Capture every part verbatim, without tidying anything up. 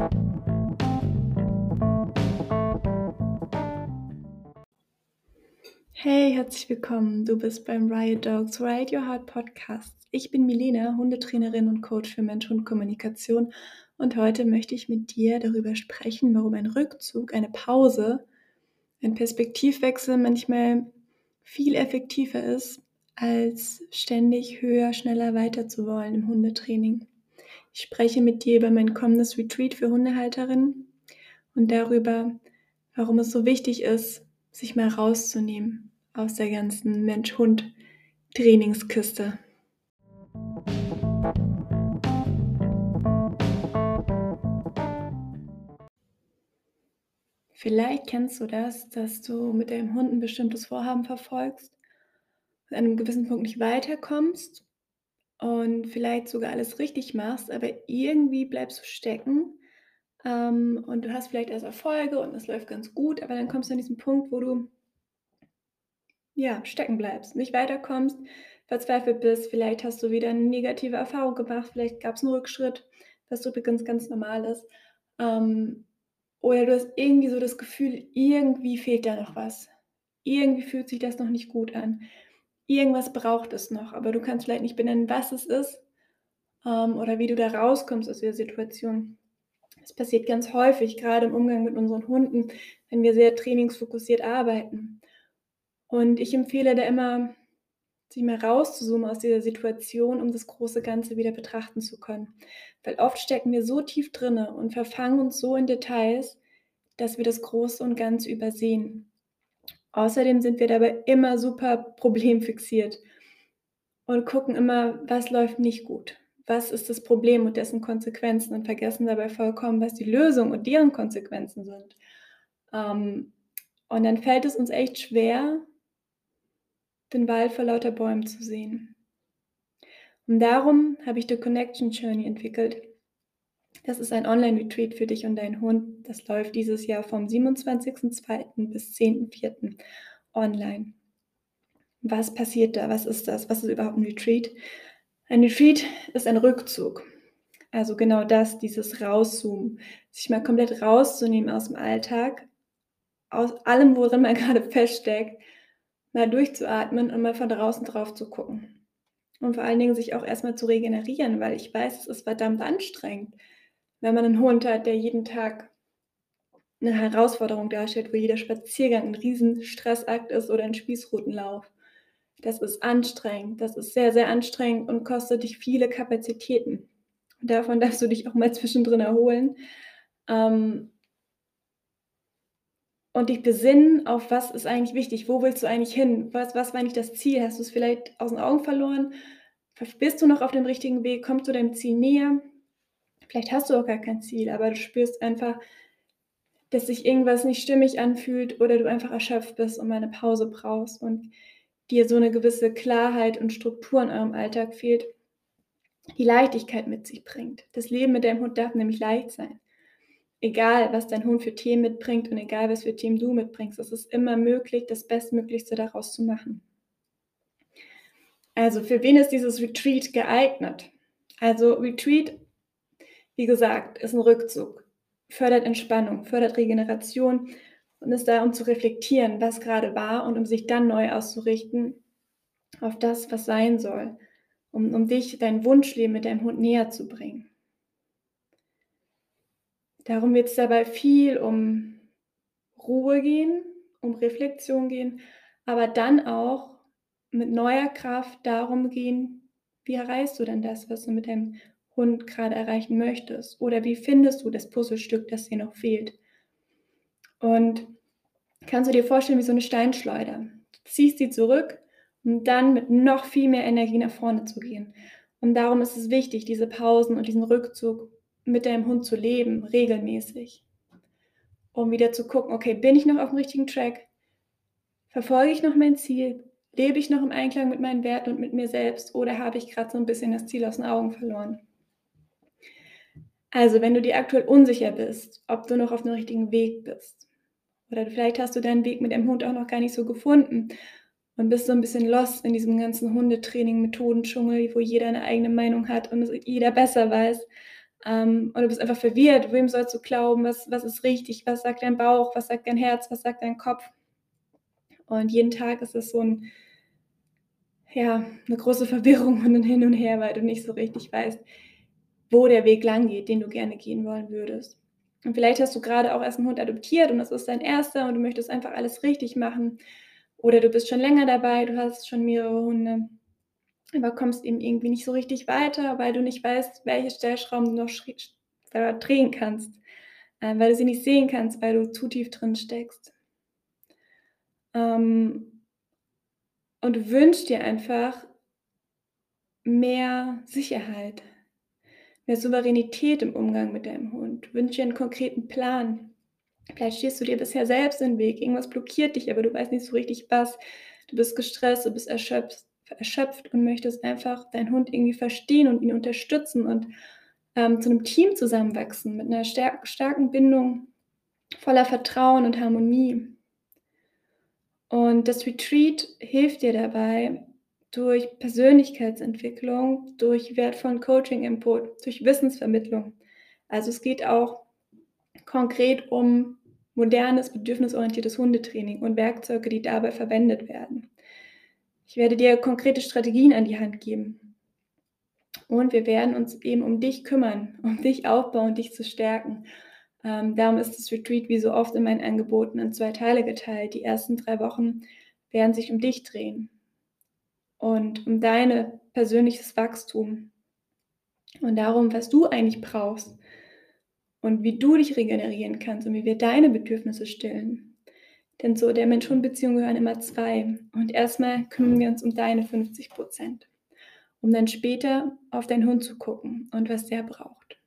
Hey, herzlich willkommen. Du bist beim Riot Dogs Ride Your Heart Podcast. Ich bin Milena, Hundetrainerin und Coach für Mensch-Hund-Kommunikation und heute möchte ich mit dir darüber sprechen, warum ein Rückzug, eine Pause, ein Perspektivwechsel manchmal viel effektiver ist, als ständig höher, schneller weiter zu wollen im Hundetraining. Ich spreche mit dir über mein kommendes Retreat für Hundehalterinnen und darüber, warum es so wichtig ist, sich mal rauszunehmen aus der ganzen Mensch-Hund-Trainingskiste. Vielleicht kennst du das, dass du mit deinem Hund ein bestimmtes Vorhaben verfolgst, an einem gewissen Punkt nicht weiterkommst und vielleicht sogar alles richtig machst, aber irgendwie bleibst du stecken, ähm, und du hast vielleicht erst Erfolge und es läuft ganz gut, aber dann kommst du an diesen Punkt, wo du ja, stecken bleibst, nicht weiterkommst, verzweifelt bist, vielleicht hast du wieder eine negative Erfahrung gemacht, vielleicht gab es einen Rückschritt, was übrigens ganz normal ist. Ähm, oder du hast irgendwie so das Gefühl, irgendwie fehlt da noch was. Irgendwie fühlt sich das noch nicht gut an. Irgendwas braucht es noch, aber du kannst vielleicht nicht benennen, was es ist, ähm, oder wie du da rauskommst aus der Situation. Das passiert ganz häufig, gerade im Umgang mit unseren Hunden, wenn wir sehr trainingsfokussiert arbeiten. Und ich empfehle da immer, sich mal rauszuzoomen aus dieser Situation, um das große Ganze wieder betrachten zu können. Weil oft stecken wir so tief drinne und verfangen uns so in Details, dass wir das Große und Ganze übersehen. Außerdem sind wir dabei immer super problemfixiert und gucken immer, was läuft nicht gut. Was ist das Problem und dessen Konsequenzen und vergessen dabei vollkommen, was die Lösung und deren Konsequenzen sind. Ähm, und dann fällt es uns echt schwer, den Wald vor lauter Bäumen zu sehen. Und darum habe ich The Connection Journey entwickelt. Das ist ein Online-Retreat für dich und deinen Hund. Das läuft dieses Jahr vom siebenundzwanzigsten zweiten bis zehnten vierten online. Was passiert da? Was ist das? Was ist überhaupt ein Retreat? Ein Retreat ist ein Rückzug. Also genau das, dieses Rauszoomen, sich mal komplett rauszunehmen aus dem Alltag, aus allem, worin man gerade feststeckt, mal durchzuatmen und mal von draußen drauf zu gucken. Und vor allen Dingen sich auch erstmal zu regenerieren, weil ich weiß, es ist verdammt anstrengend, wenn man einen Hund hat, der jeden Tag eine Herausforderung darstellt, wo jeder Spaziergang ein riesen Stressakt ist oder ein Spießrutenlauf. Das ist anstrengend, das ist sehr, sehr anstrengend und kostet dich viele Kapazitäten. Und davon darfst du dich auch mal zwischendrin erholen, ähm, und dich besinnen, auf was ist eigentlich wichtig, wo willst du eigentlich hin? Was was war eigentlich das Ziel? Hast du's vielleicht aus den Augen verloren? Bist du noch auf dem richtigen Weg? Kommst du deinem Ziel näher? Vielleicht hast du auch gar kein Ziel, aber du spürst einfach, dass sich irgendwas nicht stimmig anfühlt oder du einfach erschöpft bist und mal 'ne Pause brauchst und dir so 'ne gewisse Klarheit und Struktur in eurem Alltag fehlt, die Leichtigkeit mit sich bringt. Das Leben mit deinem Hund darf nämlich leicht sein. Egal, was dein Hund für Themen mitbringt und egal, was für Themen du mitbringst, es ist immer möglich, das Bestmöglichste daraus zu machen. Also, für wen ist dieses Retreat geeignet? Also, Retreat, wie gesagt, ist 'n Rückzug, fördert Entspannung, fördert Regeneration und ist da, um zu reflektieren, was grade war und um sich dann neu auszurichten auf das, was sein soll, um um dich, dein Wunschleben mit deinem Hund näher zu bringen. Darum wird's dabei viel um Ruhe gehen, um Reflexion gehen, aber dann auch mit neuer Kraft darum gehen, wie erreichst du denn das, was du mit deinem Hund grade erreichen möchtest? Oder wie findest du das Puzzlestück, das dir noch fehlt? Und kannst du dir vorstellen wie so 'ne Steinschleuder. Du ziehst sie zurück, um dann mit noch viel mehr Energie nach vorne zu gehen. Und darum ist es wichtig, diese Pausen und diesen Rückzug mit deinem Hund zu leben, regelmäßig. Um wieder zu gucken: „Okay, bin ich noch aufm richtigen Track? Verfolge ich noch mein Ziel? Lebe ich noch im Einklang mit meinen Werten und mit mir selbst oder habe ich grad so 'n bisschen das Ziel aus den Augen verloren?“ Also, wenn du dir aktuell unsicher bist, ob du noch auf dem richtigen Weg bist oder vielleicht hast du deinen Weg mit deinem Hund auch noch gar nicht so gefunden und bist so 'n bisschen lost in diesem ganzen Hundetraining, Methodendschungel, wo jeder 'ne eigene Meinung hat und es jeder besser weiß, Ähm, und du bist einfach verwirrt. Wem sollst du glauben? Was was ist richtig? Was sagt dein Bauch? Was sagt dein Herz? Was sagt dein Kopf? Und jeden Tag ist es so 'n ja, 'ne große Verwirrung und 'n Hin und Her, weil du nicht so richtig weißt, wo der Weg langgeht, den du gerne gehen wollen würdest. Und vielleicht hast du grade auch erst 'n Hund adoptiert und das ist dein erster und du möchtest einfach alles richtig machen. Oder du bist schon länger dabei, du hast schon mehrere Hunde, aber kommst eben irgendwie nicht so richtig weiter, weil du nicht weißt, welche Stellschrauben du noch schri sch äh, drehen kannst, äh, weil du sie nicht sehen kannst, weil du zu tief drin steckst. Ähm und du wünschst dir einfach mehr Sicherheit, mehr Souveränität im Umgang mit deinem Hund. Du wünschst dir 'n konkreten Plan. Vielleicht stehst du dir bisher selbst im Weg, irgendwas blockiert dich, aber du weißt nicht so richtig was. Du bist gestresst, du bist erschöpft erschöpft und möchtest einfach deinen Hund irgendwie verstehen und ihn unterstützen und, ähm, zu 'nem Team zusammenwachsen mit 'ner stärk starken Bindung, voller Vertrauen und Harmonie. Und das Retreat hilft dir dabei durch Persönlichkeitsentwicklung, durch wertvollen Coaching-Input, durch Wissensvermittlung. Also, es geht auch konkret um modernes, bedürfnisorientiertes Hundetraining und Werkzeuge, die dabei verwendet werden. Ich werde dir konkrete Strategien an die Hand geben. Und wir werden uns eben um dich kümmern, um dich aufbauen, dich zu stärken. Ähm, darum ist das Retreat wie so oft in meinen Angeboten in zwei Teile geteilt. Die ersten drei Wochen werden sich um dich drehen und um deine persönliches Wachstum und darum, was du eigentlich brauchst und wie du dich regenerieren kannst und wie wir deine Bedürfnisse stillen. Denn zu der Mensch-Hund-Beziehung gehören immer zwei. Und erst mal kümmern wir uns um deine fünfzig Prozent, um dann später auf deinen Hund zu gucken und was der braucht.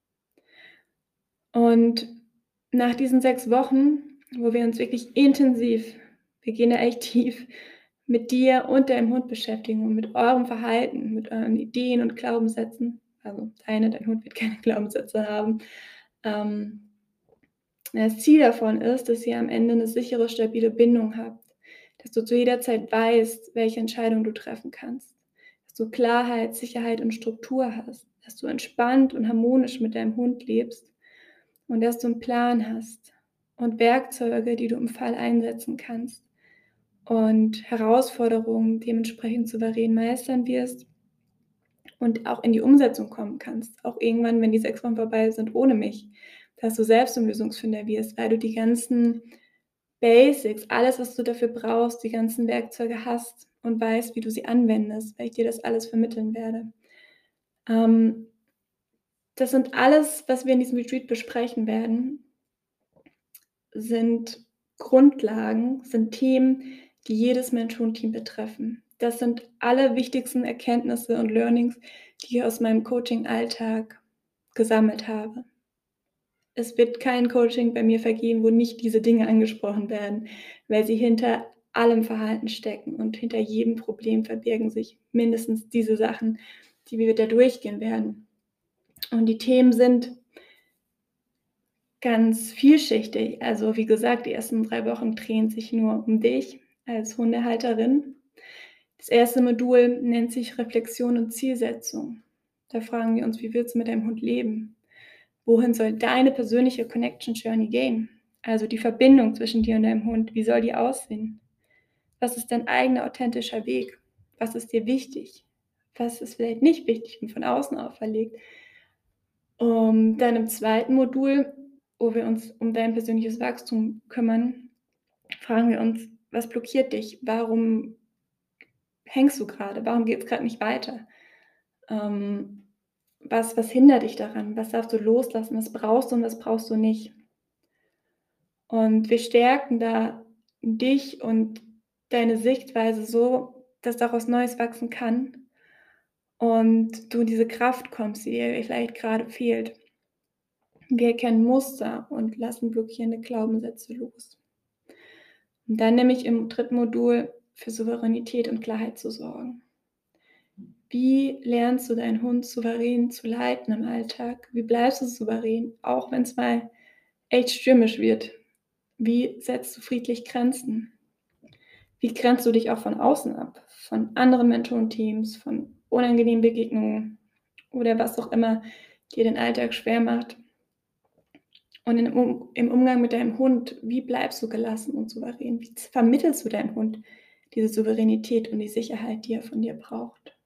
Und nach diesen sechs Wochen, wo wir uns wirklich intensiv wir gehen da echt tief mit dir und deinem Hund beschäftigen und mit eurem Verhalten, mit euren Ideen und Glaubenssätzen. Also, deine dein Hund wird keine Glaubenssätze haben. Ähm, das Ziel davon ist, dass ihr am Ende 'ne sichere, stabile Bindung habt, dass du zu jeder Zeit weißt, welche Entscheidung du treffen kannst, dass du Klarheit, Sicherheit und Struktur hast, dass du entspannt und harmonisch mit deinem Hund lebst und dass du 'n Plan hast und Werkzeuge, die du im Fall einsetzen kannst und Herausforderungen dementsprechend souverän meistern wirst und auch in die Umsetzung kommen kannst, auch irgendwann, wenn die sechs Wochen vorbei sind ohne mich, dass du selbst zum Lösungsfinder wirst, weil du die ganzen Basics, alles, was du dafür brauchst, die ganzen Werkzeuge hast und weißt, wie du sie anwendest, weil ich dir das alles vermitteln werde. Ähm das sind alles, was wir in diesem Retreat besprechen werden sind Grundlagen, sind Themen, die jedes Mensch-Hund-Team betreffen. Das sind alle wichtigsten Erkenntnisse und Learnings, die ich aus meinem Coaching-Alltag gesammelt habe. Es wird kein Coaching bei mir vergeben, wo nicht diese Dinge angesprochen werden, weil sie hinter allem Verhalten stecken und hinter jedem Problem verbirgen sich mindestens diese Sachen, die wir da durchgehen werden. Und die Themen sind ganz vielschichtig. Also, wie gesagt, die ersten drei Wochen drehen sich nur um dich als Hundehalterin. Das erste Modul nennt sich Reflexion und Zielsetzung. Da fragen wir uns: „Wie willst du mit deinem Hund leben? Wohin soll deine persönliche Connection Journey gehen?“ Also, die Verbindung zwischen dir und deinem Hund, wie soll die aussehen? Was ist dein eigener authentischer Weg? Was ist dir wichtig? Was ist vielleicht nicht wichtig und von außen auferlegt? Um, dann im zweiten Modul, wo wir uns um dein persönliches Wachstum kümmern, fragen wir uns: „Was blockiert dich? Warum hängst du grade? Warum geht's grad nicht weiter? Ähm, was was hindert dich daran? Was darfst du loslassen? Was brauchst du und was brauchst du nicht?“ Und wir stärken da dich und deine Sichtweise so, dass daraus Neues wachsen kann und du in diese Kraft kommst, die dir vielleicht grade fehlt. Wir erkennen Muster und lassen blockierende Glaubenssätze los. Und dann nämlich im dritten Modul für Souveränität und Klarheit zu sorgen. Wie lernst du deinen Hund souverän zu leiten im Alltag? Wie bleibst du souverän, auch wenn's mal echt stürmisch wird? Wie setzt du friedlich Grenzen? Wie grenzt du dich auch von außen ab, von anderen Mentorenteams, von unangenehmen Begegnungen oder was auch immer dir den Alltag schwer macht. Und in um im Umgang mit deinem Hund, wie bleibst du gelassen und souverän? Wie z vermittelst du deinem Hund diese Souveränität und die Sicherheit, die er von dir braucht?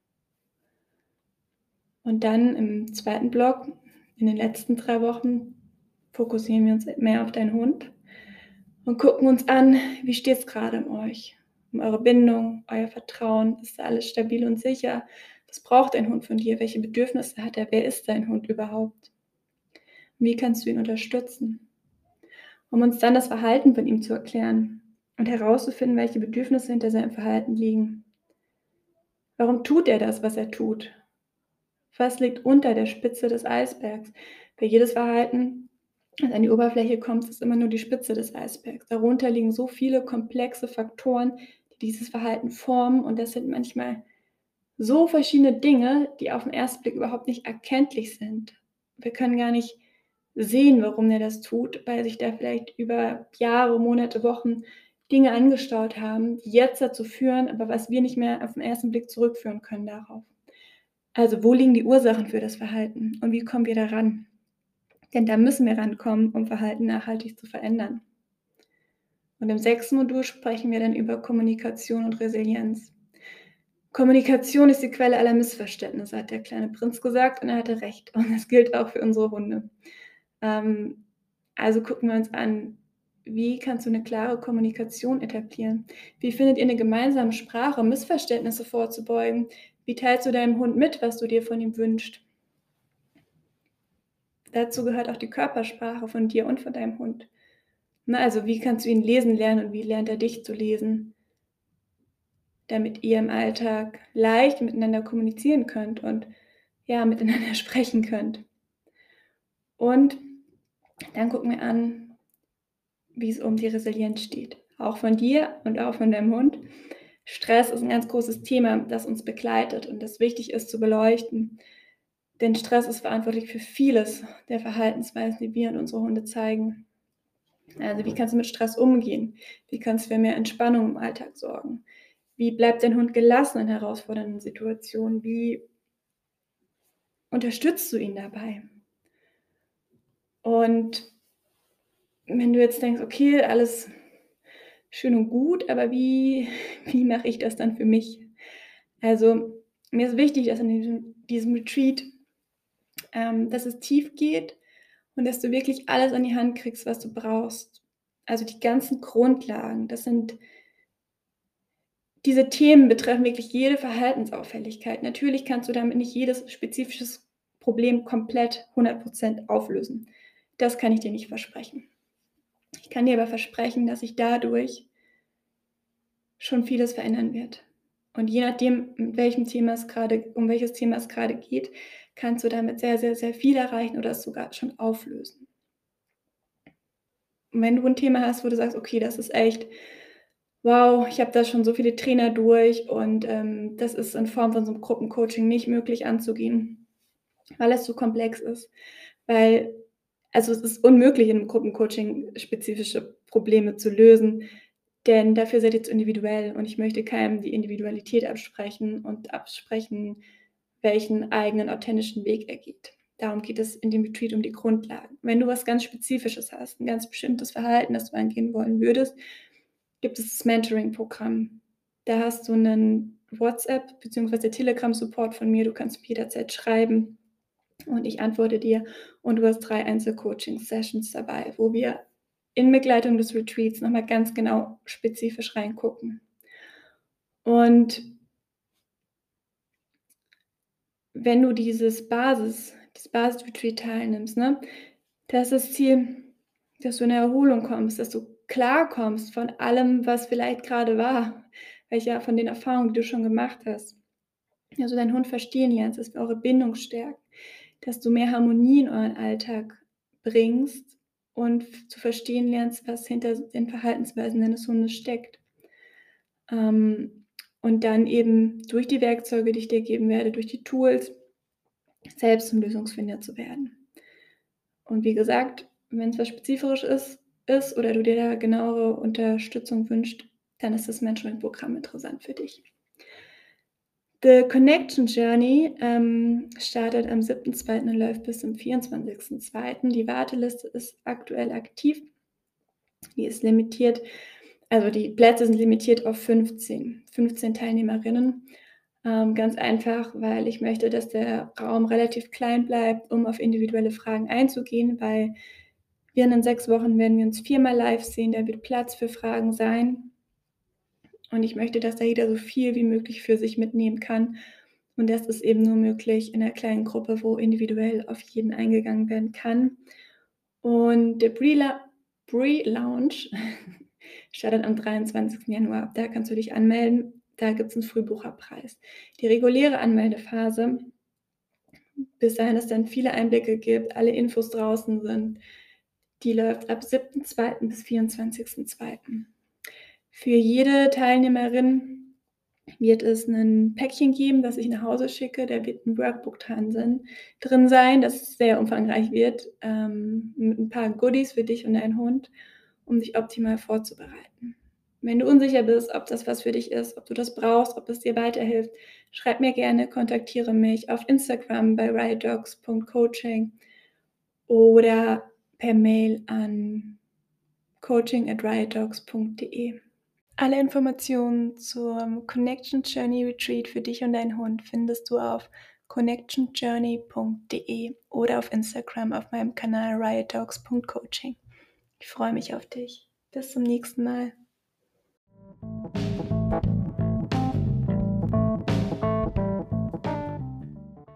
Und dann im zweiten Block, in den letzten drei Wochen, fokussieren wir uns mehr auf deinen Hund und gucken uns an, wie steht's grade um euch? Um eure Bindung, euer Vertrauen. Ist da alles stabil und sicher? Was braucht dein Hund von dir? Welche Bedürfnisse hat er? Wer ist dein Hund überhaupt? Wie kannst du ihn unterstützen? Um uns dann das Verhalten von ihm zu erklären und herauszufinden, welche Bedürfnisse hinter seinem Verhalten liegen. Warum tut er das, was er tut? Was liegt unter der Spitze des Eisbergs? Weil jedes Verhalten, das an die Oberfläche kommt, ist immer nur die Spitze des Eisbergs. Darunter liegen so viele komplexe Faktoren, die dieses Verhalten formen, und das sind manchmal so verschiedene Dinge, die auf den ersten Blick überhaupt nicht erkenntlich sind. Wir können gar nicht sehen, warum er das tut, weil sich da vielleicht über Jahre, Monate, Wochen Dinge angestaut haben, die jetzt dazu führen, aber was wir nicht mehr auf den ersten Blick zurückführen können darauf. Also, wo liegen die Ursachen für das Verhalten und wie kommen wir da ran? Denn da müssen wir rankommen, um Verhalten nachhaltig zu verändern. Und im sechsten Modul sprechen wir dann über Kommunikation und Resilienz. Kommunikation ist die Quelle aller Missverständnisse, hat der kleine Prinz gesagt, und er hatte recht. Und das gilt auch für unsere Hunde. Ähm, also gucken wir uns an, wie kannst du eine klare Kommunikation etablieren? Wie findet ihr eine gemeinsame Sprache, um Missverständnisse vorzubeugen? Wie teilst du deinem Hund mit, was du dir von ihm wünschst? Dazu gehört auch die Körpersprache von dir und von deinem Hund. Ne, also wie kannst du ihn lesen lernen und wie lernt er dich zu lesen? Damit ihr im Alltag leicht miteinander kommunizieren könnt und, ja, miteinander sprechen könnt. Und dann gucken wir an, wie es um die Resilienz steht, auch von dir und auch von deinem Hund. Stress ist ein ganz großes Thema, das uns begleitet und das wichtig ist zu beleuchten, denn Stress ist verantwortlich für vieles der Verhaltensweisen, die wir und unsere Hunde zeigen. Also, wie kannst du mit Stress umgehen? Wie kannst du für mehr Entspannung im Alltag sorgen? Wie bleibt dein Hund gelassen in herausfordernden Situationen? Wie unterstützt du ihn dabei? Und wenn du jetzt denkst: „Okay, alles schön und gut, aber wie wie mache ich das dann für mich?“ Also, mir ist wichtig, dass in diesem diesem Retreat, ähm, dass es tief geht und dass du wirklich alles an die Hand kriegst, was du brauchst. Also, die ganzen Grundlagen. Das sind Diese Themen betreffen wirklich jede Verhaltensauffälligkeit. Natürlich kannst du damit nicht jedes spezifisches Problem komplett hundert Prozent auflösen. Das kann ich dir nicht versprechen. Ich kann dir aber versprechen, dass sich dadurch schon vieles verändern wird. Und je nachdem, mit welchem Thema es grade um welches Thema es grade geht, kannst du damit sehr, sehr, sehr viel erreichen oder es sogar schon auflösen. Und wenn du 'n Thema hast, wo du sagst: „Okay, das ist echt wow, ich habe da schon so viele Trainer durch und, ähm, das ist in Form von so 'nem Gruppencoaching nicht möglich anzugehen, weil es zu komplex ist.“ Weil also, es ist unmöglich, in 'nem Gruppencoaching spezifische Probleme zu lösen, denn dafür seid ihr zu individuell und ich möchte keinem die Individualität absprechen und absprechen, welchen eigenen authentischen Weg er geht. Darum geht es in dem Retreat um die Grundlagen. Wenn du was ganz Spezifisches hast, 'n ganz bestimmtes Verhalten, das du angehen wollen würdest, gibt es das Mentoring-Programm. Da hast du 'nen WhatsApp beziehungsweise Telegram-Support von mir. Du kannst mir jederzeit schreiben und ich antworte dir und du hast drei Einzel-Coaching-Sessions dabei, wo wir in Begleitung des Retreats noch mal ganz genau spezifisch reingucken. Und wenn du dieses Basis dieses Basis-Retreat teilnimmst, ne, da ist das Ziel, dass du in 'ne Erholung kommst, dass du klarkommst von allem, was vielleicht grade war, welche von den Erfahrungen, die du schon gemacht hast. Also, deinen Hund verstehen lernst, dass wir eure Bindung stärkt, dass du mehr Harmonie in euren Alltag bringst und f zu verstehen lernst, was hinter den Verhaltensweisen deines Hundes steckt. Ähm, und dann eben durch die Werkzeuge, die ich dir geben werde, durch die Tools, selbst zum Lösungsfinder zu werden. Und wie gesagt, wenn's was spezifisch ist ist oder du dir da genauere Unterstützung wünschst, dann ist das Mentoring-Programm interessant für dich. The Connection Journey, ähm, startet am siebten zweiten und läuft bis zum vierundzwanzigsten zweiten Die Warteliste ist aktuell aktiv. Die ist limitiert also, die Plätze sind limitiert auf fünfzehn fünfzehn Teilnehmerinnen. Ähm, ganz einfach, weil ich möchte, dass der Raum relativ klein bleibt, um auf individuelle Fragen einzugehen, weil wir in den sechs Wochen werden wir uns viermal live sehen, da wird Platz für Fragen sein. Und ich möchte, dass da jeder so viel wie möglich für sich mitnehmen kann. Und das ist eben nur möglich in 'ner kleinen Gruppe, wo individuell auf jeden eingegangen werden kann. Und der Pre-La Pre-Launch startet am dreiundzwanzigsten Januar. Da kannst du dich anmelden. Da gibt's 'n Frühbucherpreis. Die reguläre Anmeldephase, bis dahin es dann viele Einblicke gibt, alle Infos draußen sind, die läuft ab siebten zweiten bis vierundzwanzigsten zweiten Für jede Teilnehmerin wird es 'nen Päckchen geben, das ich nach Hause schicke. Da wird 'n Workbook dran sin drin sein, das sehr umfangreich wird, ähm, mit 'n paar Goodies für dich und deinen Hund, um dich optimal vorzubereiten. Wenn du unsicher bist, ob das was für dich ist, ob du das brauchst, ob es dir weiterhilft, schreib mir gerne, kontaktiere mich auf Instagram bei riot dogs punkt coaching oder per Mail an coaching at riot dogs punkt de. Alle Informationen zum Connection Journey Retreat für dich und deinen Hund findest du auf connection journey punkt de oder auf Instagram auf meinem Kanal riot dogs punkt coaching. Ich freue mich auf dich. Bis zum nächsten Mal.